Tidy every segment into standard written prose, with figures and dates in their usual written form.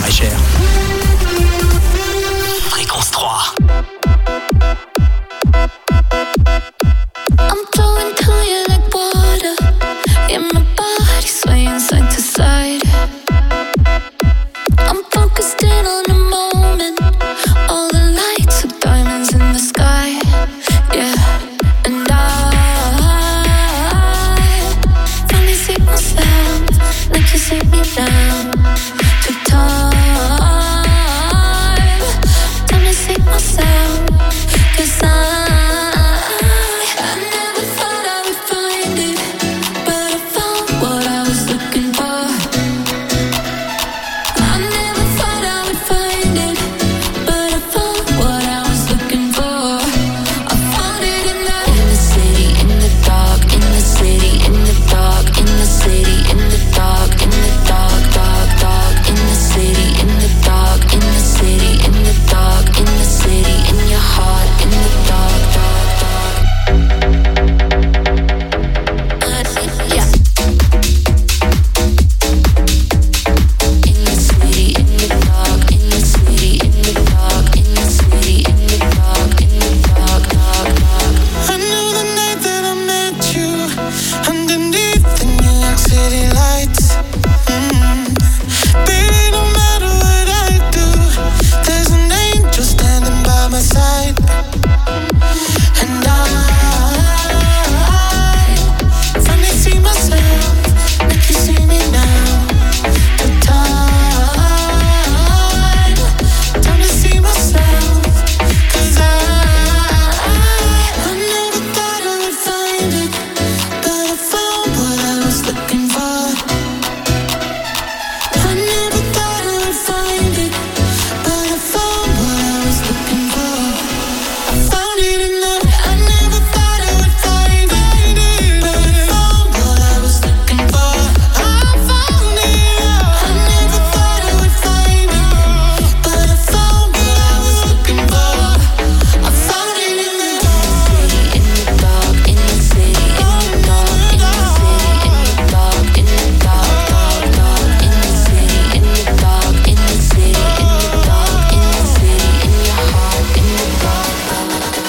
Escher. Fréquence 3. I'm flowing to you like water. Yeah, my body swaying side to side. I'm focused in on the moment. All the lights are diamonds in the sky. Yeah, and I finally see myself like you see me now. Took time to see myself. 'Cause I never thought I would find it, but I found what I was looking for. I never thought I would find it, but I found what I was looking for. I found it in the city, in the dark, in the city, in the dark, in the city, in the dark, in the dark, dark, dark, in the city, in the dark, in the city, in the dark, in the city, in your heart, in the dark, dark, dark. Yeah. In the city, in the dark, in the city, in the dark, in the city, in the dark, in the dark, dark, dark. I knew the night that I met you underneath the New York City lights. Baby, no matter what I do, there's an angel standing by my side. And I finally see myself like you see me now. The time to see myself. 'Cause I never thought I would find it, but I found what I was looking for. I never thought I would find it, but I found what I was looking for. I found it in the. I never thought I would find it, but I found what I was looking for. I found it. I never thought I would find it, but I found what I was looking for. I found it in the city, in the dark, in the city, in the dark, in the city, in the dark, in the dark, dark, dark, in the city, in the dark, in the city, in the dark, in the city, in your heart, in the dark, dark,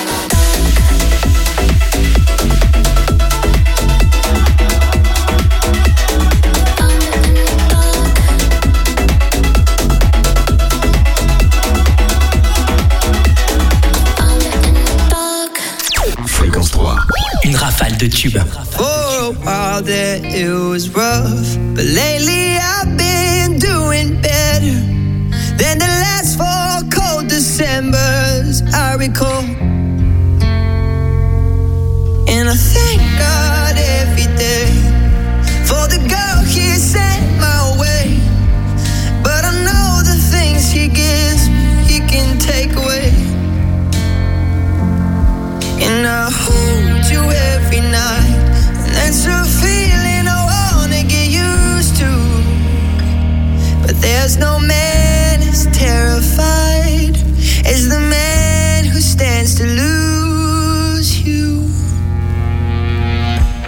Fréquence 3. Une rafale de tubes. For a while there it was rough, but lately I've been doing better than the last 4 cold Decembers I recall. And I thank God every day for the girl He sent my way. But I know the things He gives me, He can take away. And I hold you every night, and that's a feeling I wanna get used to. But there's no man as terrified as the man who stands to lose you.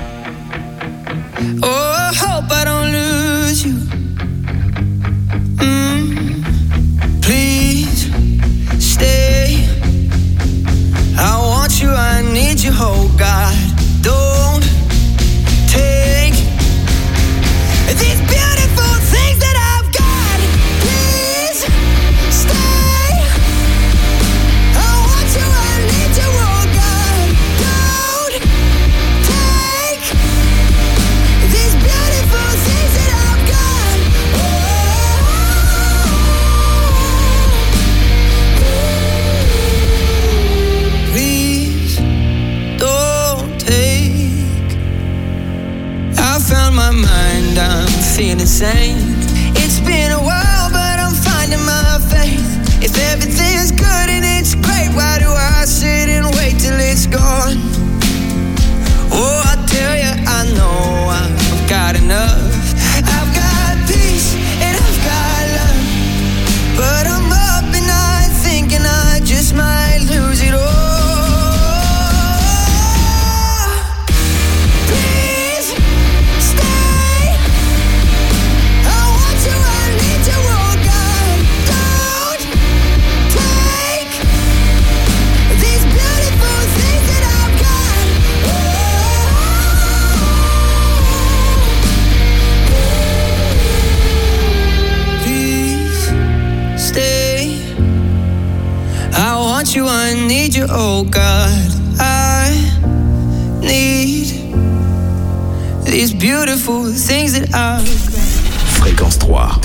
want you, I need you, oh God. I need these beautiful things that I've got. Fréquence 3.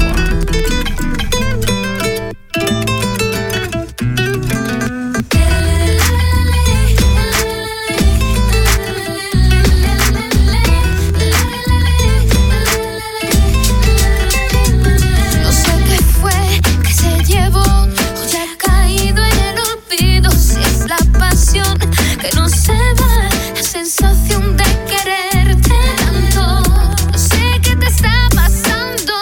Que no se va la sensación de quererte tanto. No sé qué te está pasando,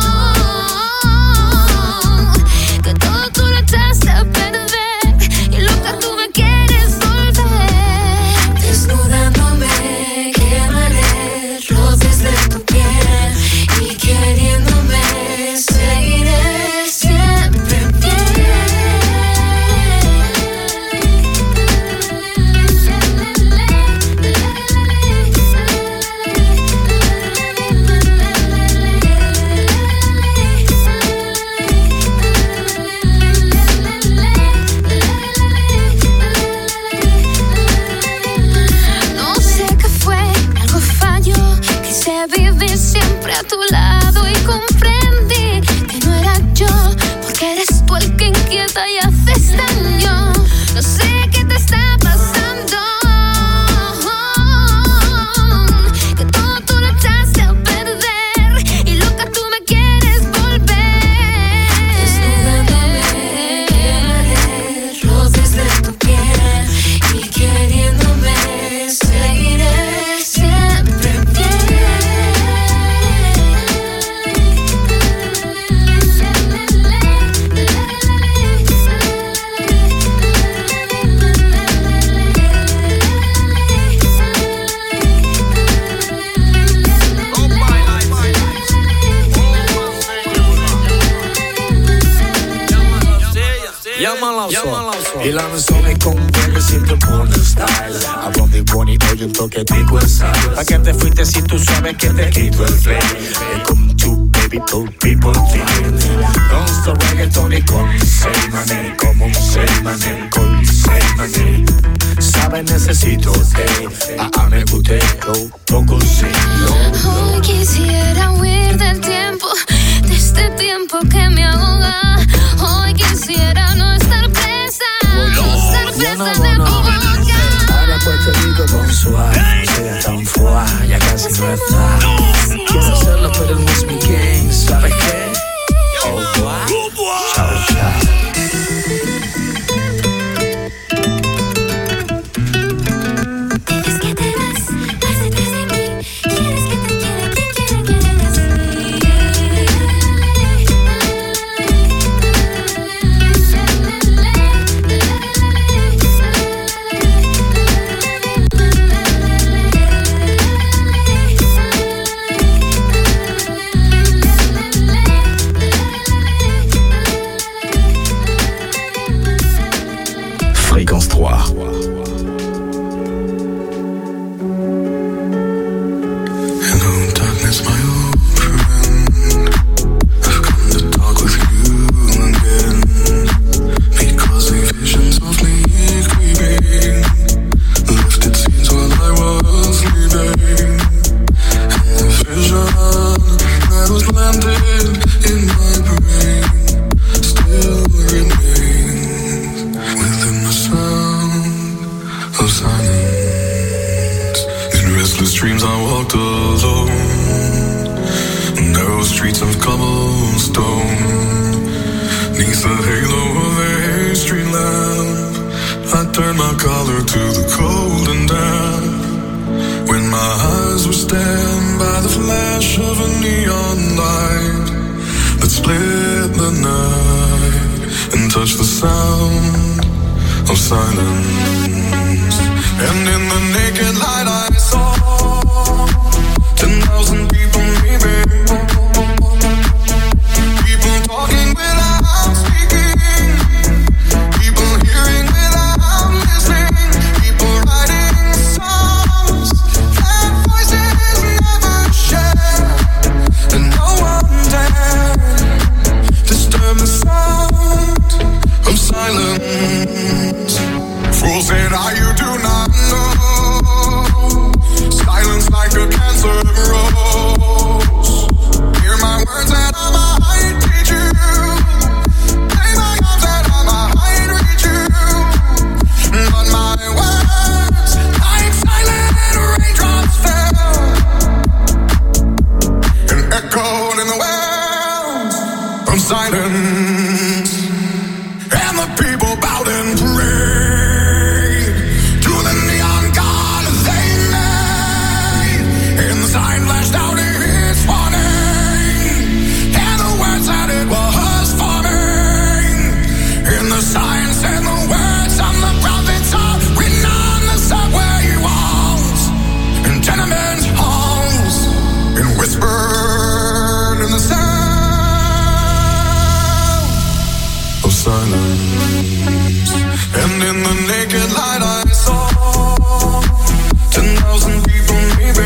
que todo tú lo echaste a perder y loca tú me quieres volver. Desnudándome, quemaré roces de tu piel y queriéndome seguiré siempre fiel. Siempre a tu lado y comprendí que no era yo, porque eres tú el que inquieta y haces daño. No sé qué te está pasando, que todo tú lo echaste a perder y loca tú me quieres volver. Desnudándome, quemaré roces de tu piel y queriéndome seguiré siempre fiel. Y la razón es con que siempre pone style. A donde pone hoy un toquetico en sal. ¿Pa' qué te fuiste si tú sabes que te quito el play? Come to baby, both people feel. Don't stop reggaeton y con say my name. Como un say my name, con say my name. Sabes necesito me guste, poco sí. Hoy quisiera huir del tiempo, de este tiempo que me ahoga. Hoy quisiera no estar presa, de tu boca. Ahora Puerto Rico con suave, no sea tan fuá, ya casi no está. Quiero hacerlo pero no es mi game, ¿sabes qué? Oh, chao, chao. Fréquence 3. Hello, darkness, my old friend. I've come to talk with you again, because the visions of me creeping lifted scenes while I was sleeping, and the vision that was planted in my brain still remains within the sound of silence. In restless dreams I walked alone, narrow streets of cobblestone, neath the halo of a street lamp. I turned my collar to the cold and damp, when my eyes were stabbed by the flash of a neon light that split the night and touched the sound of silence. And in the naked light I saw 10,000 people maybe, people talking without speaking, people hearing without listening, people writing songs that voices never share, and no one dared disturb the sound of silence. silence. Fools say that you do not know. Silence like a cancer grows. Hear my words and I might teach you. Play my arms and I might reach you. But my words, like silent raindrops fell and echoed in the wells from silence. And the people bowed and prayed to the neon god they made. And the sign flashed out its warning, and the words that it was forming. And the sign said the words of the prophets are written on the subway walls and tenement halls, and whispered in the sound of silence. And in the naked light I saw 10,000 people, maybe.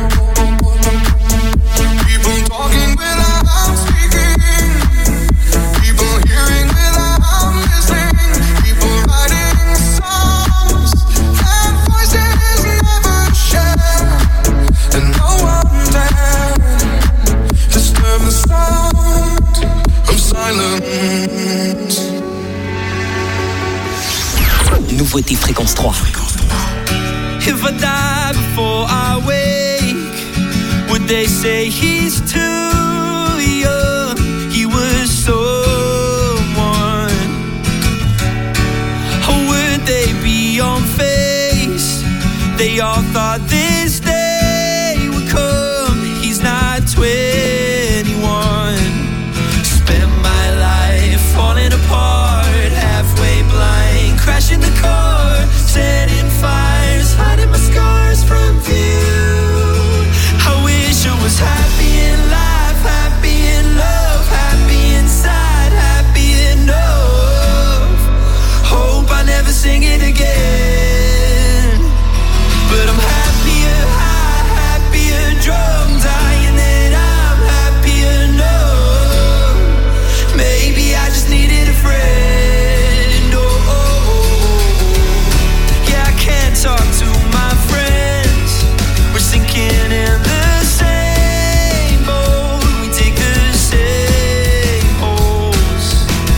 People talking without speaking. People hearing without listening. People writing songs that voices never share. And no one dared disturb the sound of silence. Nouveauté Fréquence 3. If I die before I wake, would they say he's too young? He was someone. Or would they be unfazed? They all thought this day would come. He's not 21. Spent my life falling apart, halfway blind, crashing the car, setting fires, hiding my scars from view. I wish I was happy in life, happy in love, happy inside, happy enough. Hope I never sing it again. But I'm happier high, happier drunk, dying that I'm happy enough. Maybe I just needed a friend. Oh, oh, oh. Yeah, I can't talk to my friends. We're sinking in the same boat. We take the same holes.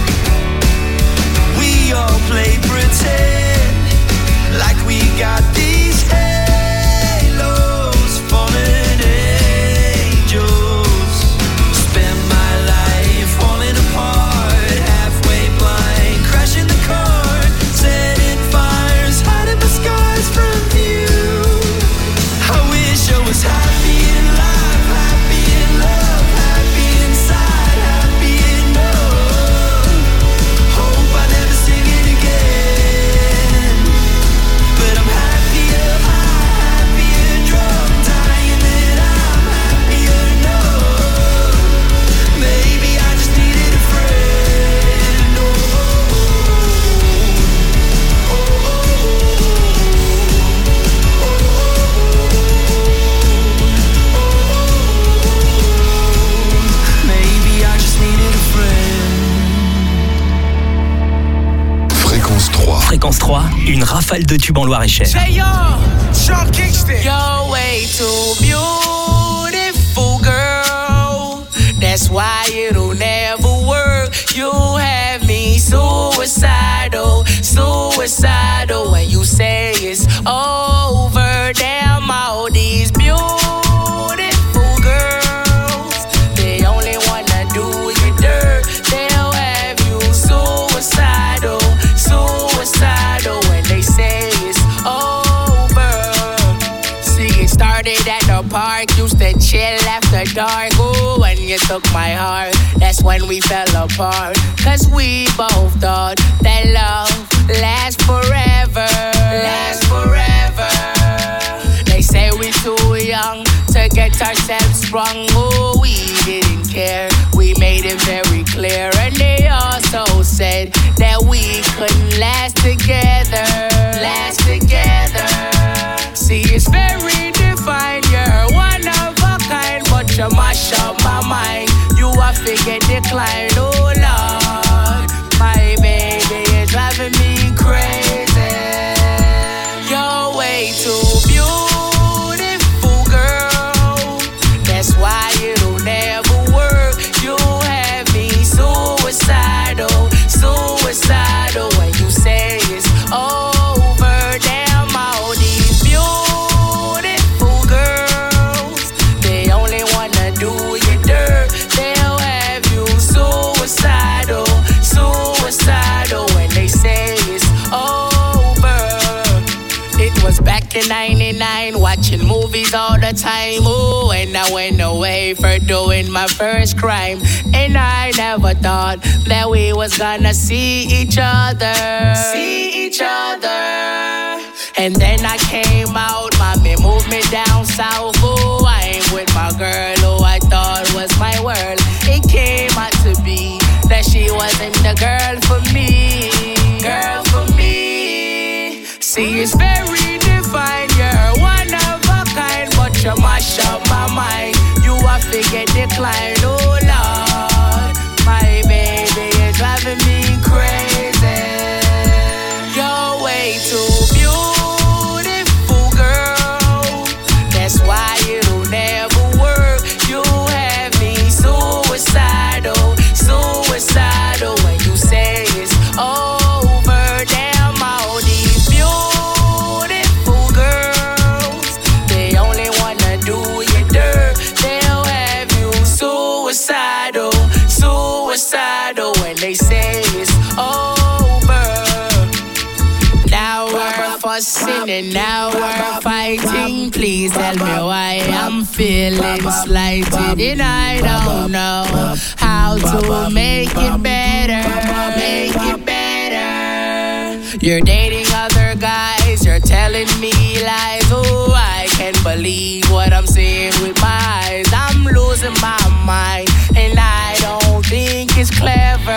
We all play pretend like we got these halos, fallen angels. Spend my life falling apart, halfway blind, crashing the car, setting fires, hiding my scars from view. I wish I was happy in life, happy in love, happy inside, happy enough. Hope I never sing it again. But I'm happier high, happier drunk, dying that I'm happy enough. Maybe I just needed a friend. Oh, oh, oh, maybe I just needed a friend. Fréquence 3. Fréquence 3, une rafale de tubes en Loir-et-Cher. Hey yo, Sean Kingston. You're way too beautiful, girl. That's why it'll never work. You have me suicidal, suicidal. When you say it's over, damn all these beautiful girls. They only wanna do you dirt. They'll have you suicidal, suicidal. When they say it's over. See, it started at the park, used to chill after dark. Ooh, when you took my heart, that's when we fell apart. Cause we both thought that love lasts forever. Lasts forever. They say we're too young to get ourselves sprung. Oh, we didn't care. We made it very clear. And they also said that we couldn't last together. Last together. See, it's very divine. You're one of a kind, but you mash up my mind. You are figure decline. Oh Lord, my baby is right. back in 99, watching movies all the time. Ooh, and I went away for doing my first crime. And I never thought that we was gonna see each other. And then I came out, mommy moved me down south. Ooh, I ain't with my girl who I thought was my world. It came out to be that she wasn't the girl for me. See, it's very divine, you're one of a kind, but you mash up my mind. You have to get declined, oh Lord. My baby is driving me crazy. You're way too beautiful, girl. That's why it'll never work. You have me suicidal when you say it's over. Damn, all these beautiful girls, they only wanna do you dirt. They'll have you suicidal when they say it's over. Now we're fussing and now we're fighting. Please tell me why I'm feeling slighted, and I don't know how to make it better. You're dating other guys, you're telling me lies. Oh, I can't believe what I'm seeing with my eyes. I'm losing my mind, and I don't think it's clever.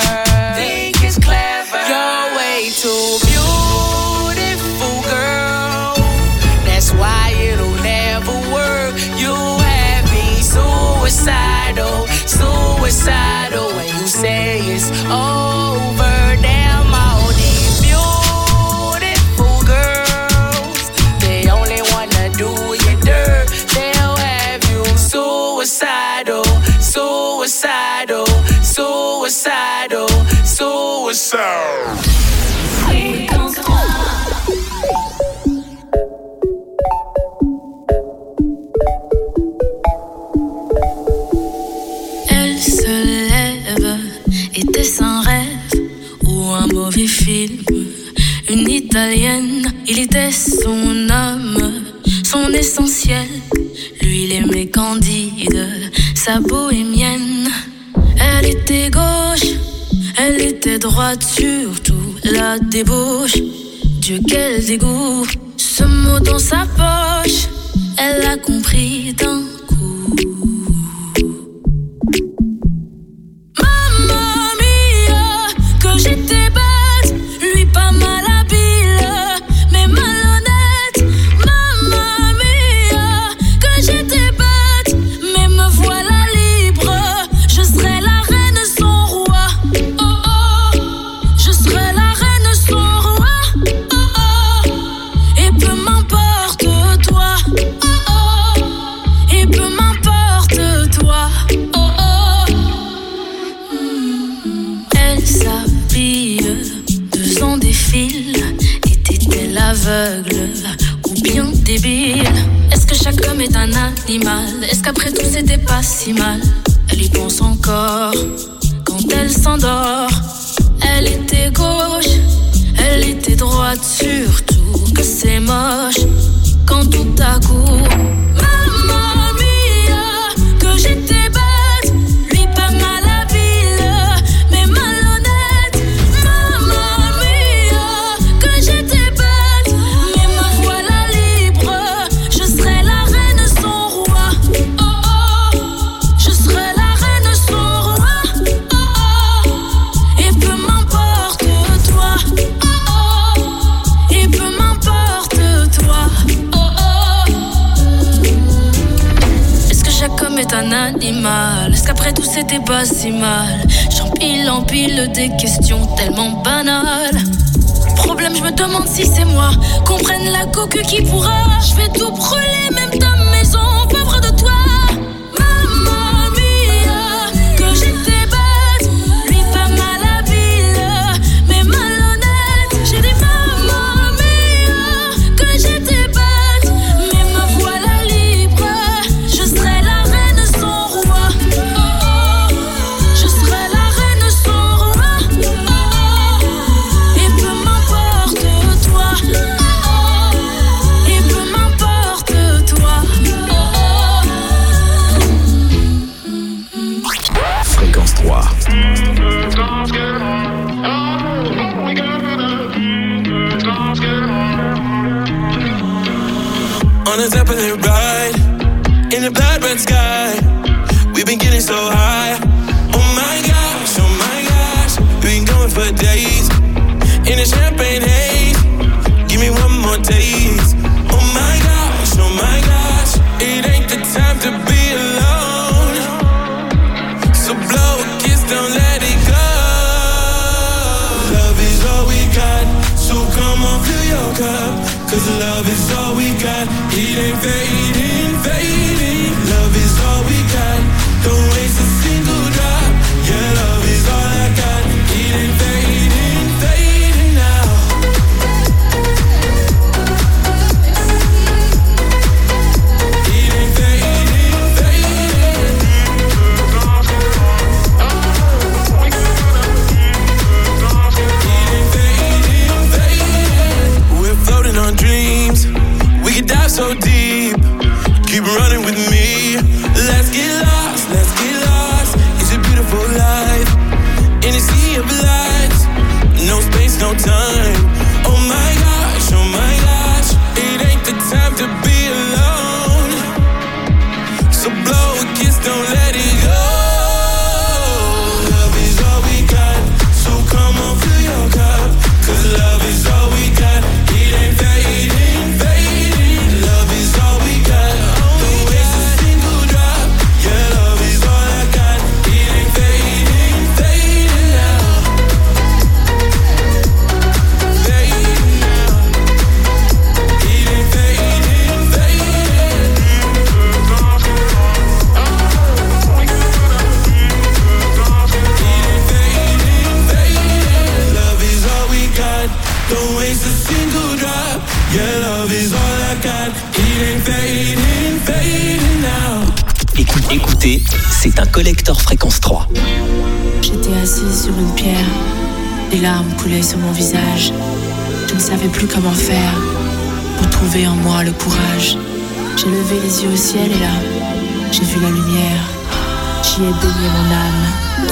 You're way too beautiful, girl. That's why it'll never work. You have me suicidal when you say it's over. Damn, all these beautiful girls, they only wanna do you dirt. They'll have you suicidal. Elle se lève, était-ce un rêve ou un mauvais film? Une Italienne, il était son homme, son essentiel. Lui, il aimait Candide, sa bohémienne. Elle était gauche, elle était droite, surtout la débauche. Dieu, quel dégoût, ce mot dans sa poche, elle a compris d'un coup. Mamma mia, que j'étais bête, lui pas mal habile, mais malhonnête. Mamma mia, que j'étais bête, mais me voilà libre. Je serai la reine sans roi. Oh oh, je serai la reine sans roi. Oh oh, et peu m'importe toi. Oh oh, et peu m'importe toi. Oh oh. Elle s'habille, 2 ans défilent. Était-elle aveugle ou bien débile? Est-ce que chaque homme est un animal? Est-ce qu'après tout c'était pas si mal? Elle y pense encore quand elle s'endort. Elle était gauche, elle était droite, surtout que c'est moche quand tout à coup. Mamma mia, que j'étais bête, lui pas mal habile, mais malhonnête. Mamma mia, que j'étais bête, mais me voilà libre. Je serai la reine sans roi. Oh oh, je serai la reine sans roi. Oh oh, et peu m'importe toi. Oh oh, et peu m'importe toi. Oh oh. Est-ce que chaque homme est un animal? Est-ce qu'après tout c'était pas si mal? J'empile en pile des questions tellement banales. Problème, je me demande si c'est moi qu'on prenne la coque qui pourra. Je vais tout brûler, même ta maison, pauvre de toi. Mamma mia, que j'étais bête, lui pas mal habile, mais malhonnête. J'ai dit mamma mia, que j'étais bête, mais me voilà libre. Je serai la reine sans roi. Oh oh, je serai la reine sans roi. Oh oh, et peu m'importe toi. Oh oh, et peu On a Zeppelin ride in the blood red sky. We've been getting so high. Oh my gosh, we've been going for days in a champagne haze. Give me one more taste. Oh my gosh, it ain't the time to be alone. So blow a kiss, don't let it go. Love is all we got, so come on, fill your cup. Cause love is all we got, it ain't fading, fading. Love is all we got, don't waste a single drop. Yeah, love is all I got, it ain't fading, fading now. It ain't fading, fading. It ain't fading, fading. We're floating on dreams, we could dive so deep. Keep running with me, let's get lost, let's get lost. It's a beautiful life, in a sea of lights. No space, no time. Oh my gosh, it ain't the time to be alone. So blow a kiss, don't let it go. Love is all we got, so come on, fill your cup. Cause love is all we got, it ain't fading, fading. Love is all we got, don't waste a single drop. Yeah, love is all I got, it ain't fading, fading now. Fading now. It ain't fading, fading. It ain't fading, fading. Love is all we got, don't waste a single drop. Yeah, love is all I got, it ain't fading, fading now. Écoutez, c'est un collector Fréquence 3. J'étais assise sur une pierre, des larmes coulaient sur mon visage. Je ne savais plus comment faire pour trouver en moi le courage. J'ai levé les yeux au ciel et là, j'ai vu la lumière. J'y ai baigné mon âme.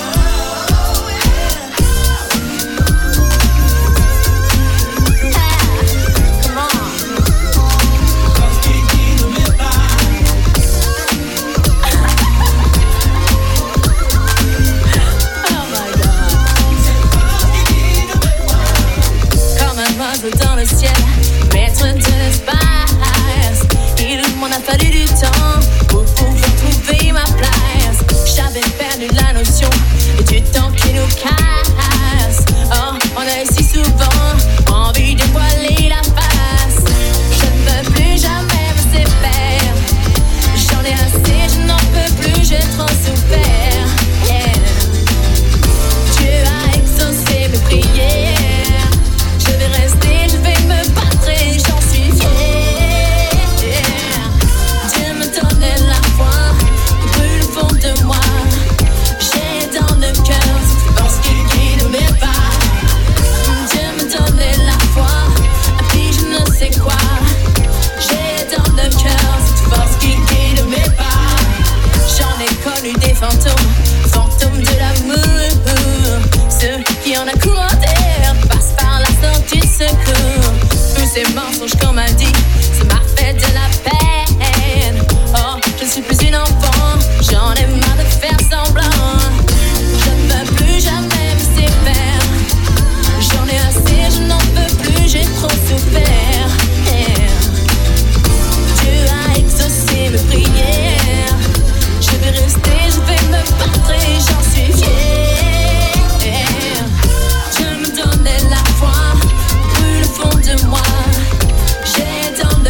Dans le ciel, maître de l'espace. Il m'en a fallu du temps pour pouvoir trouver ma place. J'avais perdu la notion du temps qui nous casse. Oh, on a si souvent envie de voiler la face. Je ne veux plus jamais me séparer. J'en ai assez, je n'en peux plus, j'ai trop souffert. Yeah. Dieu a exaucé mes prières. Je vais rester, je vais me battre et j'en suis fière. Dieu me donnait la foi, il brûle au fond de moi. J'ai dans le cœur cette force qui guide mes pas. Dieu me donnait la foi, et puis je ne sais quoi. J'ai dans le cœur cette force qui guide mes pas. J'en ai connu des fantômes, fantômes de l'amour. Ceux qui en a commandé passent par la sortie de secours. Tous ces mensonges qu'on m'a dit, ça m'a fait de la peine. Oh, je ne suis plus une enfant, j'en ai marre de faire semblant. Je ne veux plus jamais me séparer. J'en ai assez, je n'en peux plus, j'ai trop souffert. Yeah. Dieu a exaucé mes prières. Je vais rester, je vais me battre et j'en suis fière. Dieu me donnait la foi, brûle au fond de moi. J'ai dans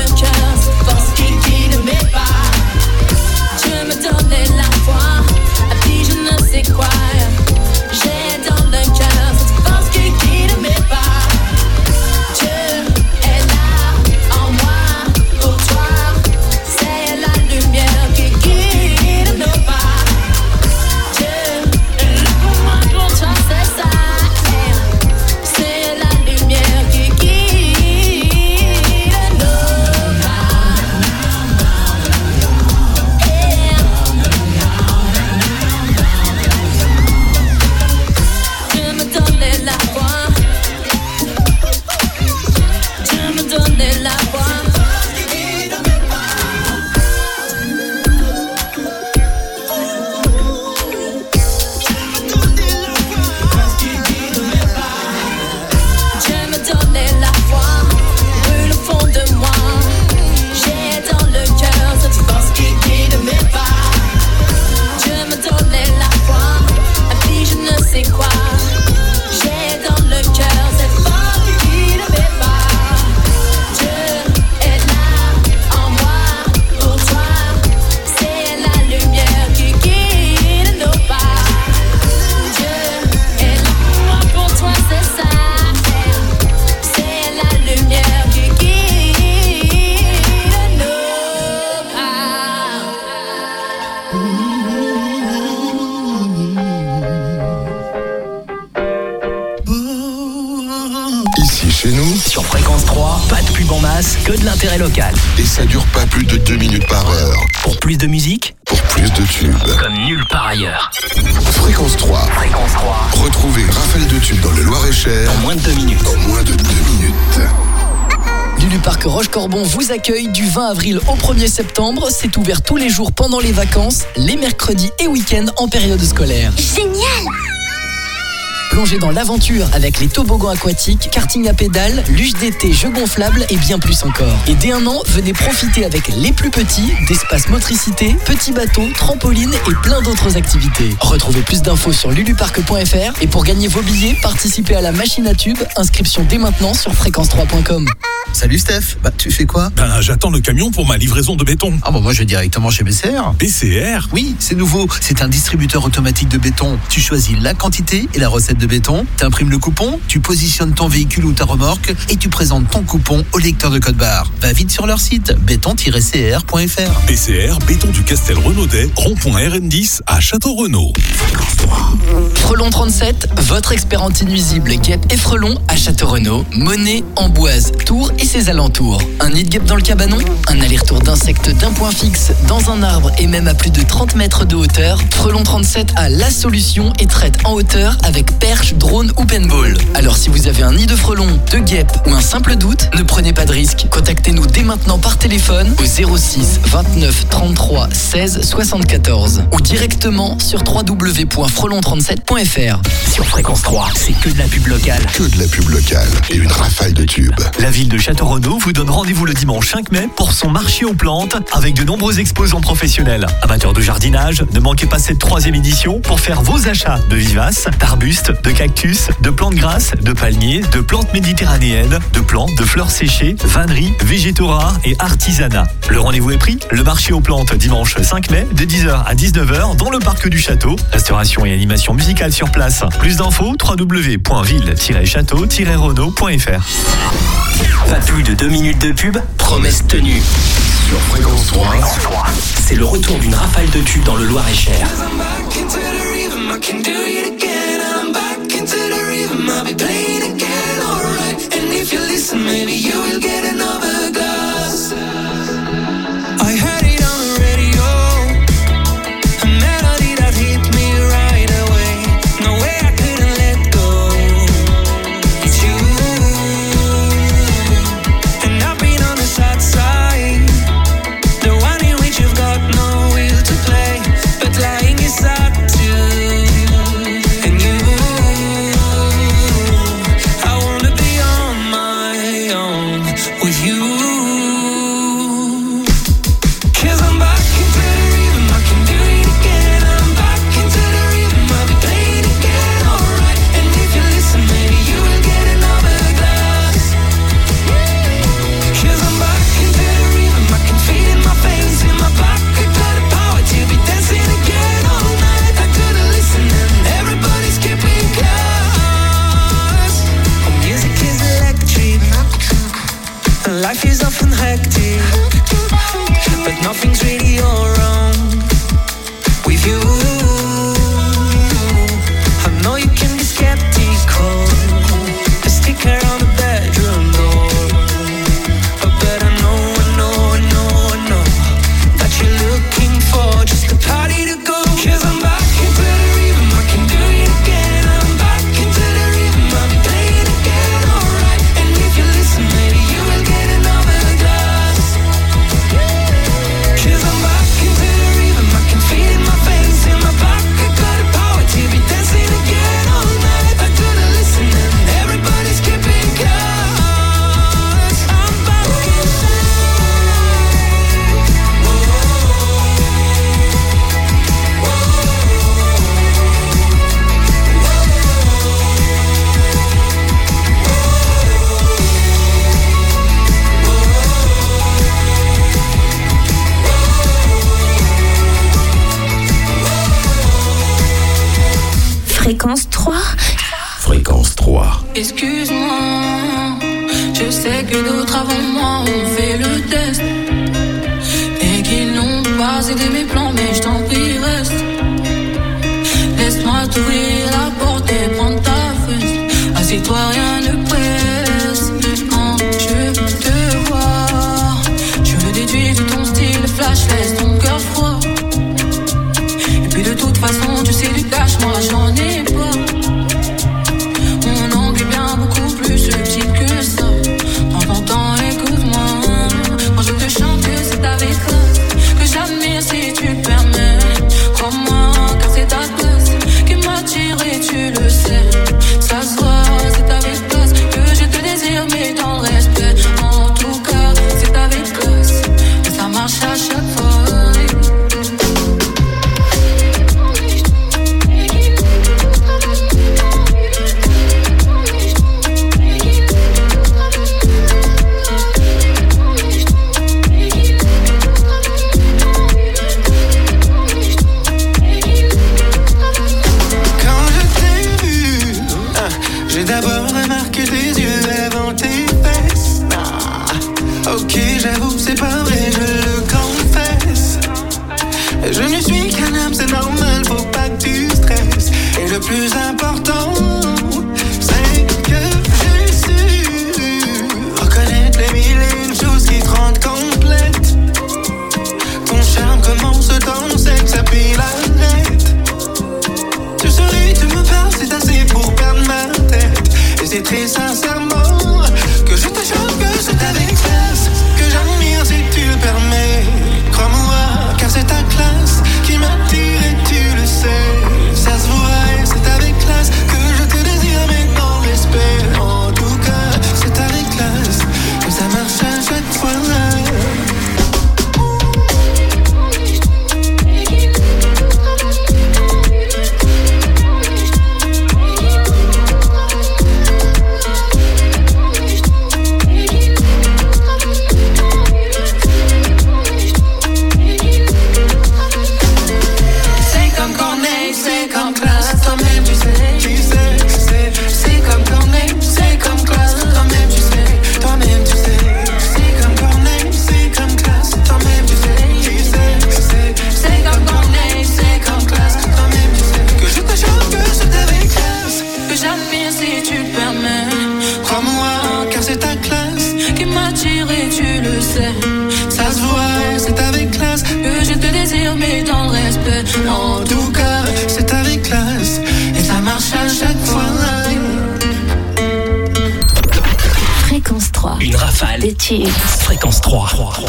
Sur Fréquence 3, pas de pub en masse, que de l'intérêt local. Et ça dure pas plus de 2 minutes par heure. Pour plus de musique, pour plus de tubes. Comme nulle part ailleurs. Fréquence 3. Fréquence 3. Retrouvez Raphaël de tubes dans le Loir-et-Cher. En moins de 2 minutes. En moins de 2 minutes. Lulu Parc Roche-Corbon vous accueille du 20 avril au 1er septembre. C'est ouvert tous les jours pendant les vacances, les mercredis et week-ends en période scolaire. Génial! Plongez dans l'aventure avec les toboggans aquatiques, karting à pédales, luge d'été, jeux gonflables et bien plus encore. Et dès 1 an, venez profiter avec les plus petits d'espace motricité, petits bateaux, trampolines et plein d'autres activités. Retrouvez plus d'infos sur luluparc.fr et pour gagner vos billets, participez à la machine à tubes. Inscription dès maintenant sur fréquence3.com. Salut Steph, tu fais quoi? J'attends le camion pour ma livraison de béton. Moi je vais directement chez BCR. BCR? Oui, c'est nouveau, c'est un distributeur automatique de béton. Tu choisis la quantité et la recette de béton, t'imprimes le coupon, tu positionnes ton véhicule ou ta remorque et tu présentes ton coupon au lecteur de code barre. Va vite sur leur site, béton-cr.fr. BCR, béton du Castel Renaudet, rond-point RN10 à Château-Renaud. Frelon 37, votre expert anti-nuisible guêpe et frelon à Château-Renaud, Monet, Amboise, Tours et ses alentours. Un nid de guêpe dans le cabanon, un aller-retour d'insectes d'un point fixe dans un arbre et même à plus de 30 mètres de hauteur. Frelon 37 a la solution et traite en hauteur avec perche, drone ou paintball. Alors si vous avez un nid de frelon, de guêpe ou un simple doute, ne prenez pas de risque. Contactez-nous dès maintenant par téléphone au 06 29 33 16 74 ou directement sur www.frelon37.fr. Sur Fréquence 3, c'est que de la pub locale. Que de la pub locale et une rafale de tubes. La ville de Château-Renaud vous donne rendez-vous le dimanche 5 mai pour son marché aux plantes avec de nombreux exposants professionnels. Amateurs de jardinage, ne manquez pas cette 3e édition pour faire vos achats de vivaces, d'arbustes, de cactus, de plantes grasses, de palmiers, de plantes méditerranéennes, de plantes, de fleurs séchées, vanneries, végétaux rares et artisanat. Le rendez-vous est pris, le marché aux plantes dimanche 5 mai de 10h à 19h dans le parc du château. Restauration et animation musicale sur place. Plus d'infos www.ville-château-renaud.fr. Pas plus de 2 minutes de pub, promesse tenue. Sur Fréquence 3, c'est le retour d'une rafale de tubes dans le Loir-et-Cher. Life is often hectic, but nothing's really all wrong with you. I know you can be skeptical, a sticker on the bedroom door, but I know that you're looking for just a party to go. 'Cause I'm back into the rhythm, I can do it again. I'm back into the rhythm, I'll be playing again, alright. And if you listen, maybe you will get another glass. 'Cause I'm back into the rhythm, I can feel it in my veins, in my back. I got the power to be dancing again all night. I gotta listen and everybody's keeping count. I'm back Fréquence 3. Fréquence 3. Excuse-moi, je sais que d'autres avant moi ont fait le test et qu'ils n'ont pas aidé mes plans, mais je t'en prie reste. Laisse-moi t'ouvrir la porte et prendre ta fesse. Assieds-toi, rien ne presse. 3. Une rafale de tubes. Fréquence 3.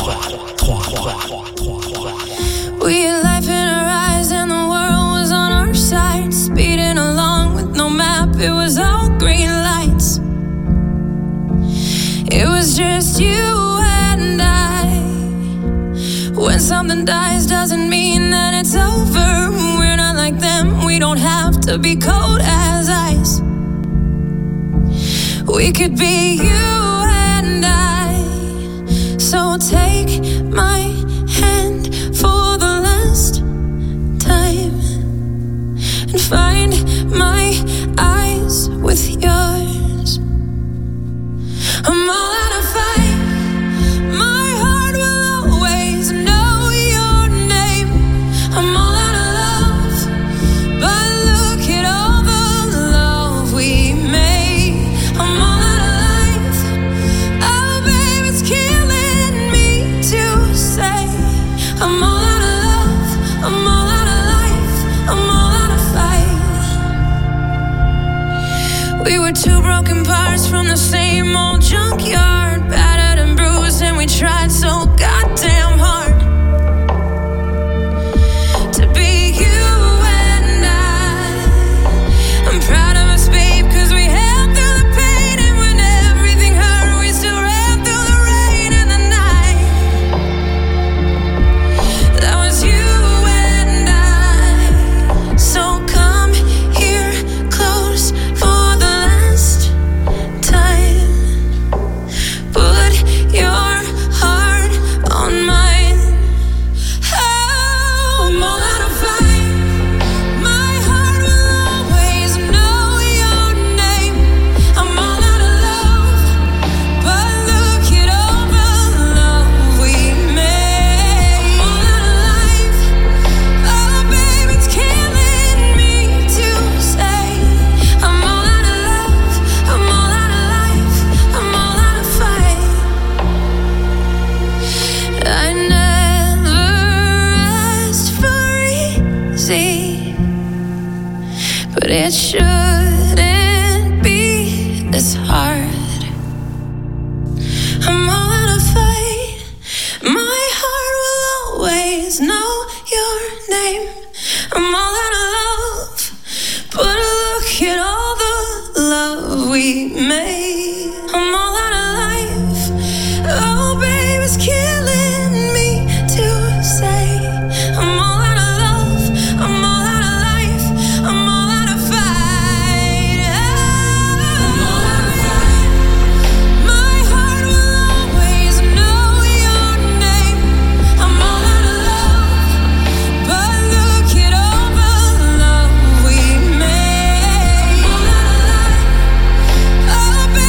We had life in our eyes and the world was on our side. Speeding along with no map, it was all green lights. It was just you and I. When something dies doesn't mean that it's over. We're not like them, we don't have to be cold as ice. We could be you and I. So take my hand for the last time and find my eyes with yours. I'm all out of fight. My heart will always know your name. I'm all out of love, but look at all the love we made. I'm all out of life. Oh, babe, it's killing me to say. I'm all out of love. I'm all out of life. I'm all out of fight. We were two broken parts from the same old junkyard, battered and bruised, and we tried so goddamn hard to be you and I. I'm proud of us, babe, 'cause we held through the pain, and when everything hurt, we still ran through the rain and the night. That was you and I. So come here close for the last time. Put your heart on mine. Oh, I'm all out of fight. My heart will always know your name. I'm all out of love, but look at all the love we made. I'm all out of life. Oh, babe, it's killing me to say. I'm all out of love. I'm all out of life. I'm all out of fight. I never asked for easy, but it shouldn't be this hard. I'm all out of fight. My heart will always know your name. I'm all out of love, but look at all the love we made. I'm all out of life. Oh, babe, it's killing me to say. I'm all out of love. I'm all out of life. I'm all out of fight. I'm all out of fight. My heart will always know your name. I'm all out of love, but look at all the love we made. I'm all out of life. Oh,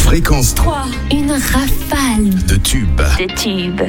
Fréquence 3. Une rafale de tubes. de tubes.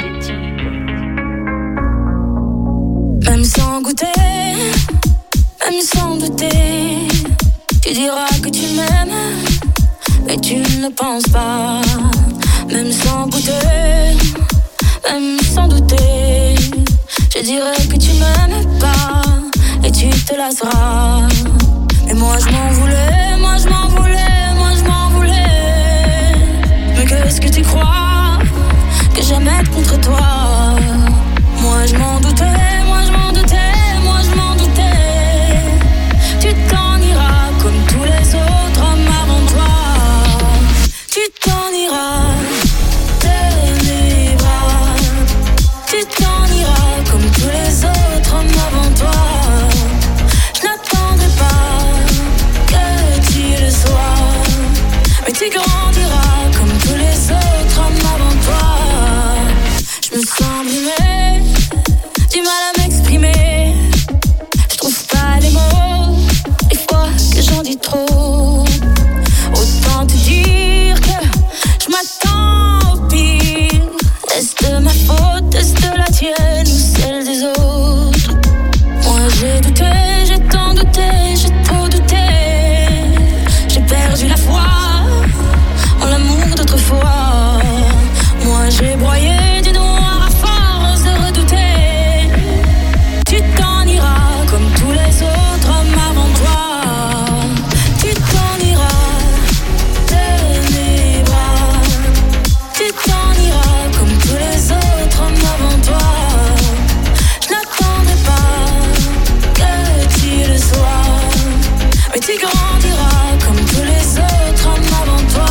Même sans goûter, même sans douter, tu diras que tu m'aimes, mais tu ne penses pas. Même sans goûter, même sans douter, je dirais que tu m'aimes pas et tu te lasseras. Mais moi je m'en voulais, moi je m'en voulais, moi je m'en voulais. Mais qu'est-ce que tu crois que j'aime être contre toi? Moi je m'en doutais, moi je m'en doutais, moi je m'en doutais. Tu t'en iras comme tous les autres hommes avant toi. Tu t'en iras de mes bras. Tu t'en iras comme tous les autres hommes avant toi. Je n'attendrai pas que tu le sois, mais tu grandiras comme tous les autres hommes avant toi. Je me sens brûlée, du mal à m'exprimer. Je trouve pas les mots, des fois que j'en dis trop. Autant te dire que je m'attends au pire. Est-ce de ma faute, est-ce de la tienne ou celle des autres? Moi j'ai douté, j'ai tant douté, j'ai trop douté. J'ai perdu la foi en l'amour d'autrefois. Moi j'ai broyé du noir à force de redouter. Tu t'en iras comme tous les autres hommes avant toi. Tu t'en iras de mes bras. Tu t'en iras comme tous les autres hommes avant toi. Je n'attendrai pas que tu le sois, mais tu grandiras comme tous les autres hommes avant toi.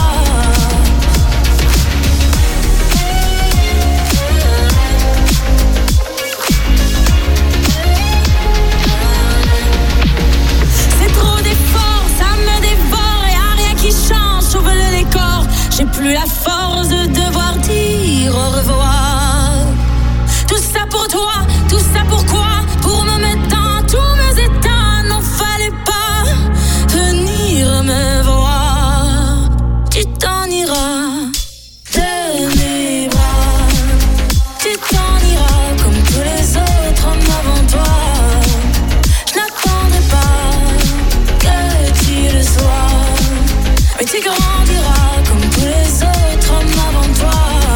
C'est trop d'efforts, ça me dévore et y'a rien qui change, j'ouvre le décor. J'ai plus la force de devoir dire au revoir. Tout ça pour toi, tout ça pourquoi? Pour me mettre dans tous mes états, n'en fallait pas venir me voir. Tu t'en iras de mes bras. Tu t'en iras comme tous les autres hommes avant toi. Je n'attendrai pas que tu le sois, mais tu grandiras comme tous les autres hommes avant toi.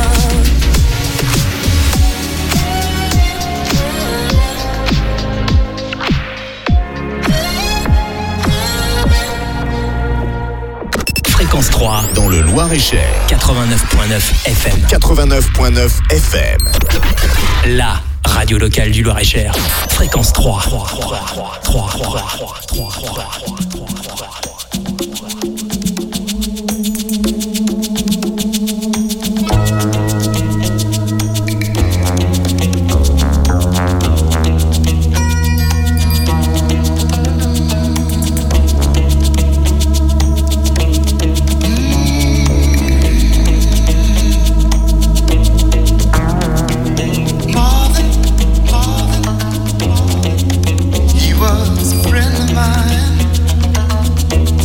Fréquence 3 Dans le Loir-et-Cher. 89.9 FM. 89.9 FM. La radio locale du Loir-et-Cher. Fréquence 3. He was a friend of mine.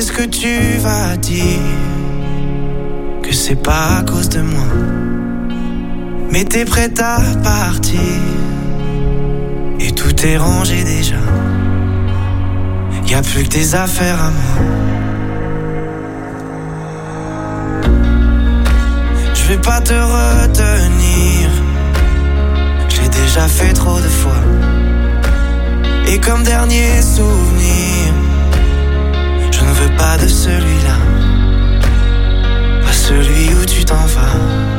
sais ce que tu vas dire, que c'est pas à cause de moi. Mais t'es prête à partir, et tout est rangé déjà. Y'a plus que tes affaires à moi. Je vais pas te retenir, j'ai déjà fait trop de fois. Et comme dernier souvenir, je ne veux pas de celui-là, pas celui où tu t'en vas.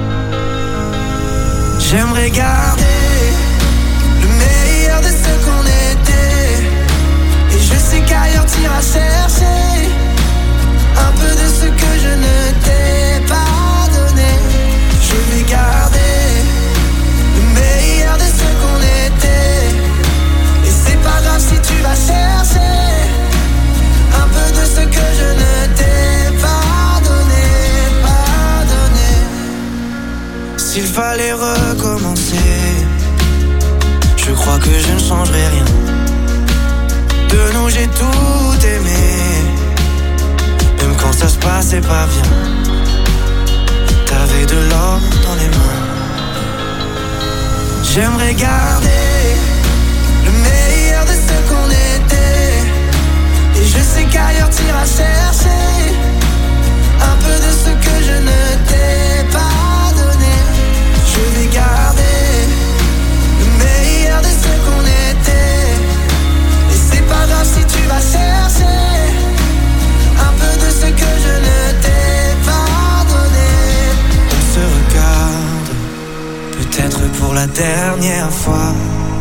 J'aimerais garder le meilleur de ce qu'on était, et je sais qu'ailleurs t'iras chercher un peu de ce que je ne t'ai pas donné. Je vais garder le meilleur de ce qu'on était, et c'est pas grave si tu vas chercher un peu de ce que je ne t'ai pas donné, pas donné. S'il fallait recommencer, je crois que je ne changerai rien. De nous j'ai tout aimé, même quand ça se passait pas bien. T'avais de l'or dans les mains. J'aimerais garder le meilleur de ce qu'on était, et je sais qu'ailleurs t'iras chercher un peu de ce que je ne t'ai pas donné. Je vais garder le meilleur de ce qu'on était, et c'est pas grave si tu vas chercher un peu de ce que je ne t'ai pas donné. On se regarde, peut-être pour la dernière fois,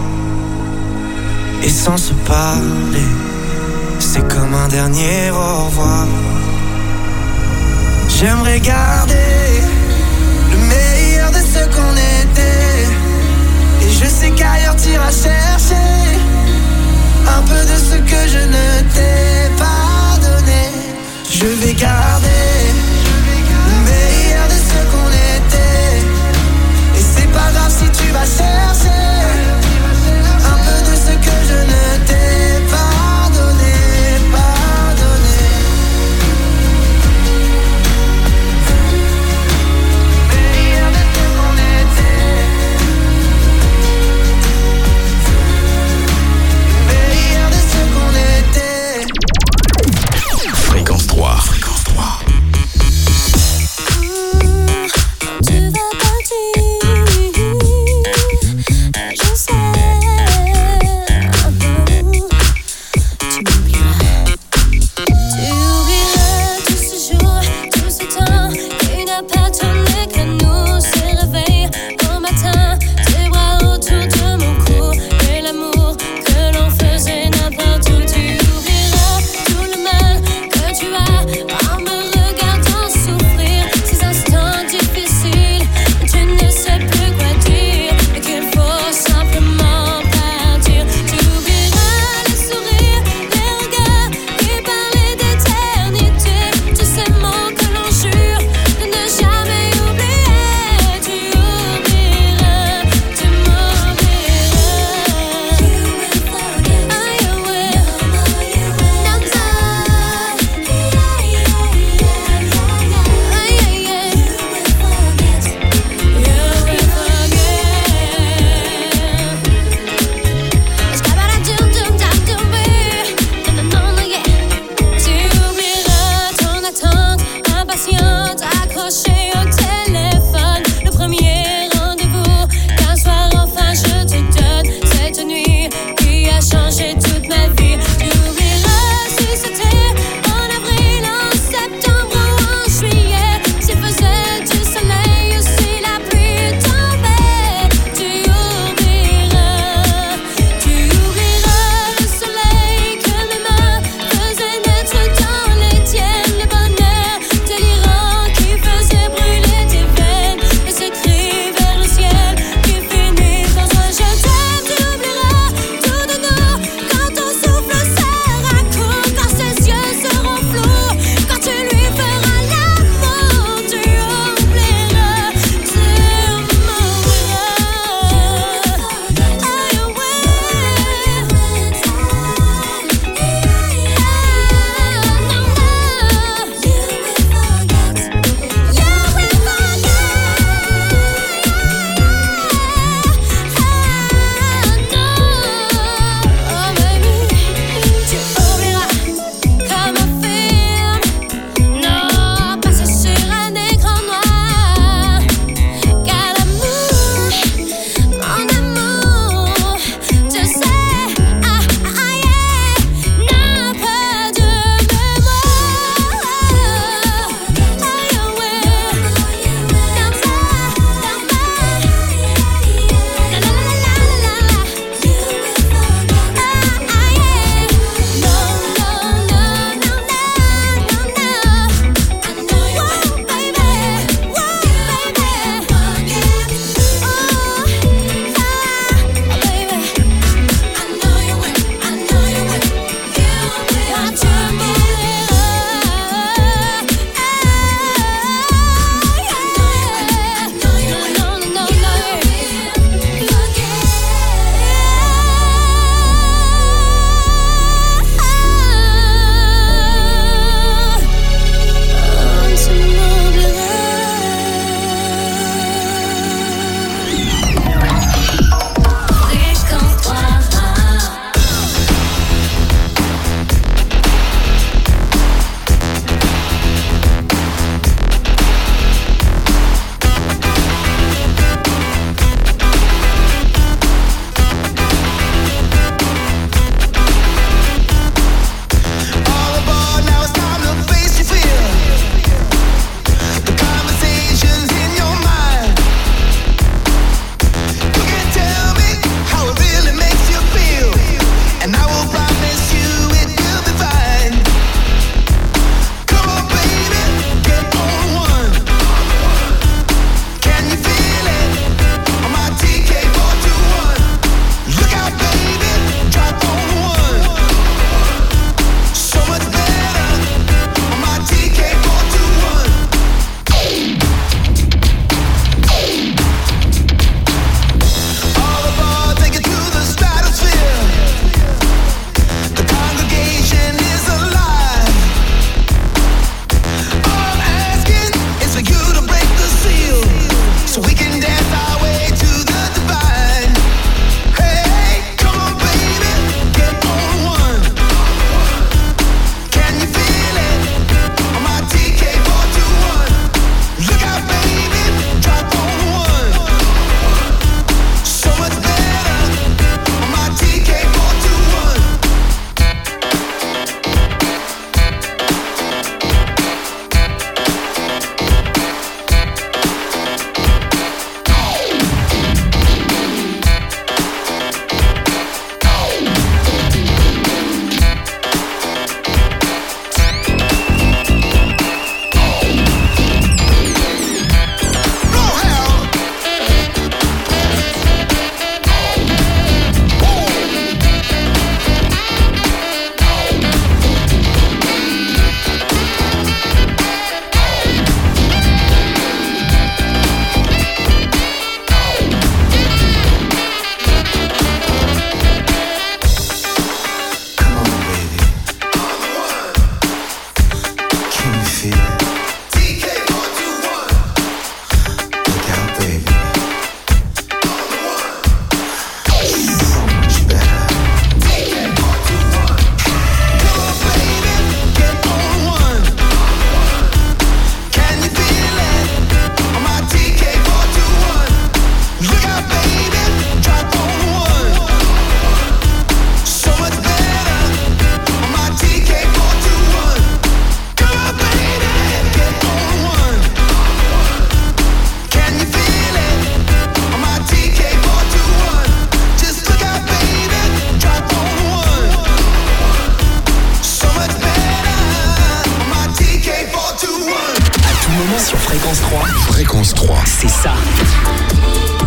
et sans se parler, c'est comme un dernier au revoir. J'aimerais garder le meilleur de ce qu'on était, et je sais qu'ailleurs t'iras chercher un peu de ce que je ne t'ai pas donné. Je vais garder le meilleur de ce qu'on était, et c'est pas grave si tu vas chercher un peu de ce que je ne t'ai pas donné, pas donné. Meilleur de ce qu'on était, meilleur de ce qu'on était. Fréquence 3. Fréquence 3. Fréquence 3. Fréquence 3. C'est ça.